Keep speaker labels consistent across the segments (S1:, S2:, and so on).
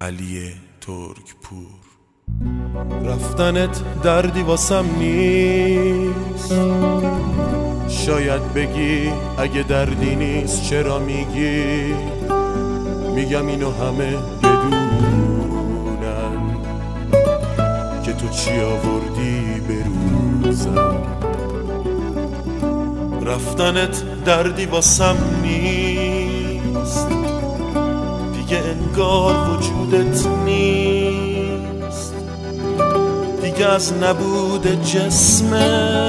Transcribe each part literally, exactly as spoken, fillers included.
S1: علی ترکپور. رفتنت دردی واسم نیست، شاید بگی اگه دردی نیست چرا میگی. میگم اینو همه بدونن که تو چی آوردی به روزم. رفتنت دردی واسم نیست، دیگه انگار وجودت نیست، دیگه از نبود جسمت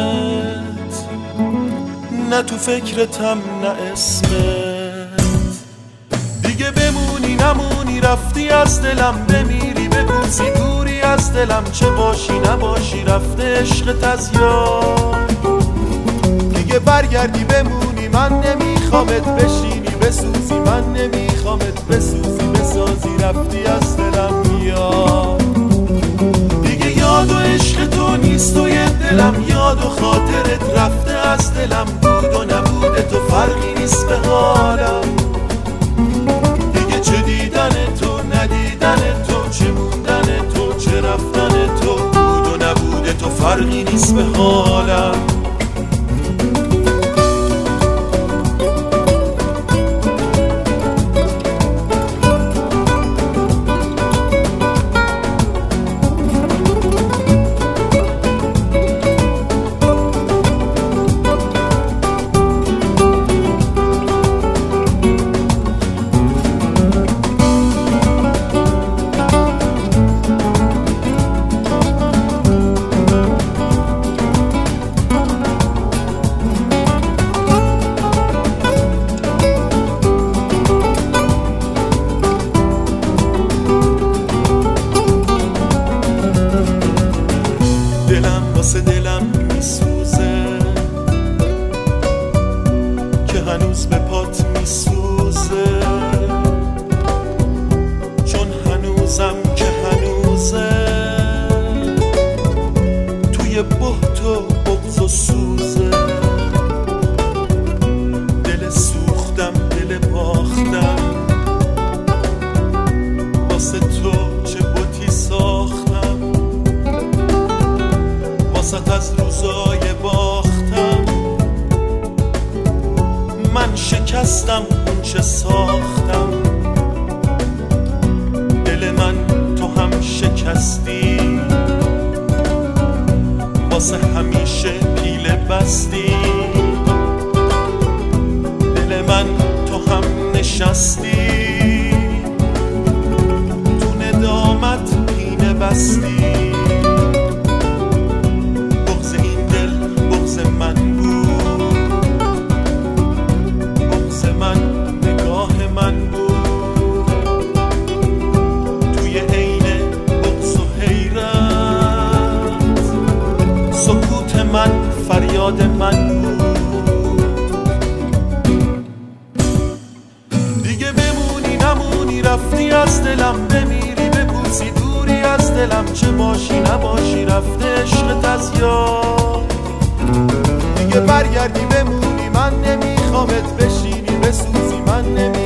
S1: نه تو فکرتم نه اسمت. دیگه بمونی نمونی، رفتی از دلم، بمیری بپرسی دوری از دلم، چه باشی نباشی رفته عشقت از یاد. دیگه برگردی بمونی، من نمیخوامت بشینی بسوزی، من نمیخوامت بسوزی بسازی، رفتی از دلم یاد. دیگه یاد و عشق تو نیست توی دلم، یاد و خاطرت رفته از دلم، بود و نبود تو فرقی نیست به حالم. دیگه چه دیدن تو ندیدن تو، چه موندن تو چه رفتن تو، بود و نبود تو فرقی نیست به حالم. دلم واسه دلم میسوزه که هنوز به پات میسوزه، چون هنوزم که هنوزه توی بهت و بغض و سوزه. دل سوختم دل باختم واسه تو، چه بوتی ساختم واسه از روزای باختم. من شکستم اون چه ساختم، دل من تو هم شکستی، واسه همیشه پیله بستی. دل من تو هم نشستی، تو ندامت پینه بستی. من فریاد من بود. دیگه بمونی نمونی، رفتی از دلم، بمیری بپرسی دوری از دلم، چه باشی نباشی رفته عشقت از یاد. دیگه برگردی بمونی، من نمیخوامت بشینی بسوزی، من نمی